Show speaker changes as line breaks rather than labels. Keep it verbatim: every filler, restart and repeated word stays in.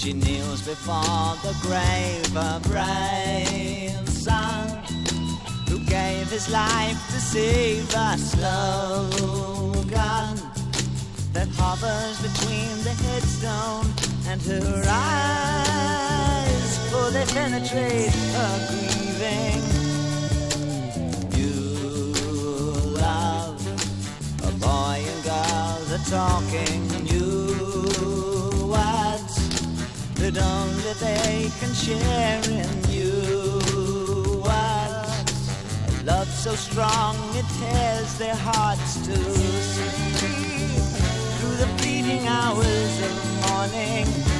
She kneels before the grave, a brave son who gave his life to save a slogan that hovers between the headstone and her eyes, for they penetrate her grieving. You love a boy and girls are talking new words that only they can share in you. Words, a love so strong it tears their hearts to sleep through the fleeting hours of morning.